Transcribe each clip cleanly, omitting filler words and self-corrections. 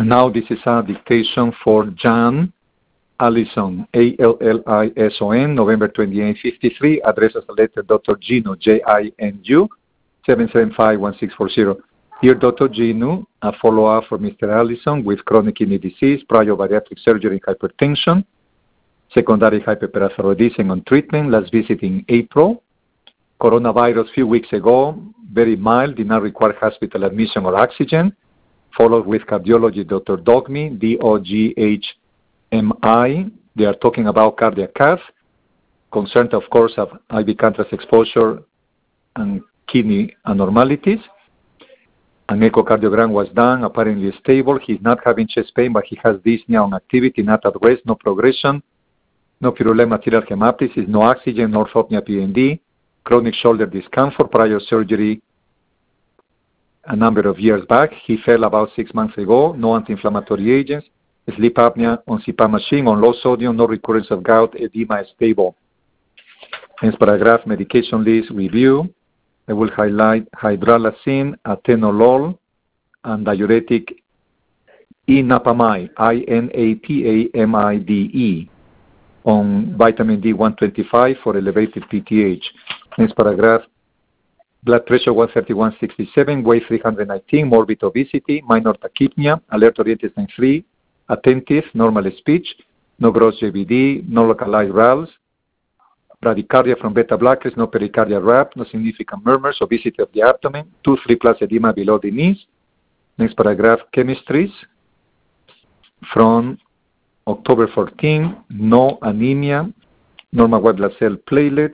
Now this is a dictation for Jan Allison, Allison, November 28, 53. Address as a letter, Dr. Ginu, Jinu, 775-1640. Dear Dr. Ginu, a follow-up for Mr. Allison with chronic kidney disease, prior bariatric surgery and hypertension, secondary hyperparathyroidism on treatment, last visit in April. Coronavirus few weeks ago, very mild, did not require hospital admission or oxygen, followed with cardiology, Dr. Dogmi, Doghmi. They are talking about cardiac cath, concerned, of course, of IV contrast exposure and kidney abnormalities. An echocardiogram was done, apparently stable. He's not having chest pain, but he has dyspnea on activity, not at rest, no progression, no purulent material hemoptysis, no oxygen, no orthopnea PND, chronic shoulder discomfort, prior surgery a number of years back. He fell about 6 months ago, no anti-inflammatory agents, sleep apnea on CPAP machine, on low sodium, no recurrence of gout, edema is stable. Next paragraph, medication list review. I will highlight hydralazine, atenolol, and diuretic inapamide, INAPAMIDE, on vitamin D 125 for elevated PTH. Next paragraph, blood pressure 131/67, weight 319, morbid obesity, minor tachypnea, alert-oriented sign 3, attentive, normal speech, no gross JVD, no localized RALs, bradycardia from beta blockers, no pericardial wrap, no significant murmurs, obesity of the abdomen, 2-3 plus edema below the knees. Next paragraph, chemistries from October 14, no anemia, normal white blood cell platelets,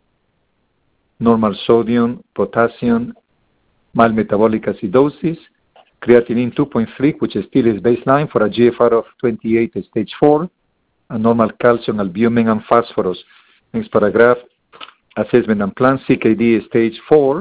normal sodium, potassium, mild metabolic acidosis, creatinine 2.3, which still is baseline for a GFR of 28 stage 4, and normal calcium, albumin, and phosphorus. Next paragraph, assessment and plan, CKD stage 4,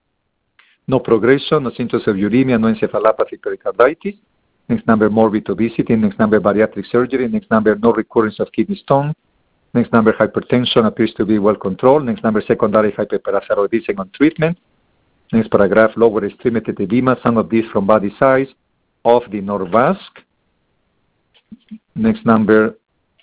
no progression, no symptoms of uremia, no encephalopathy, pericarditis. Next number, morbid obesity. Next number, bariatric surgery. Next number, no recurrence of kidney stone. Next number, hypertension appears to be well controlled. Next number, secondary hyperparathyroidism on treatment. Next paragraph, lower extremity edema, some of these from body size of the Norvasc. Next number,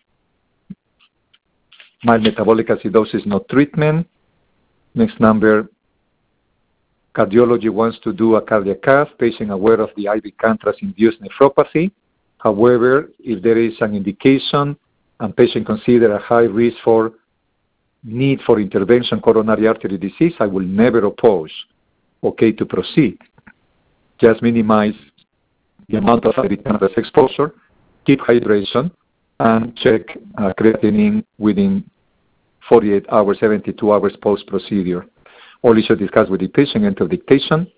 mild metabolic acidosis, no treatment. Next number, cardiology wants to do a cardiac cath, patient aware of the IV contrast-induced nephropathy. However, if there is an indication and patient consider a high risk for need for intervention, coronary artery disease, I will never oppose, to proceed. Just minimize the amount of IV contrast exposure, keep hydration, and check creatinine within 48 hours, 72 hours post-procedure. All issues discussed with the patient, enter dictation.